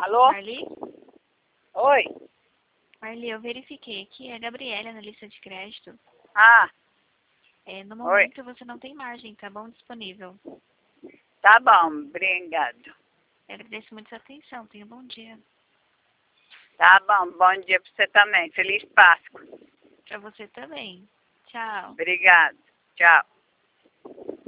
Alô? Marli? Oi? Marli, eu verifiquei aqui, é a Gabriela na lista de crédito. Ah, No momento você não tem margem, tá bom? Disponível. tá bom, obrigado. Eu agradeço muito sua atenção. Tenha um bom dia. Tá bom, bom dia pra você também. Feliz Páscoa. Pra você também. Tchau. Obrigado. Tchau.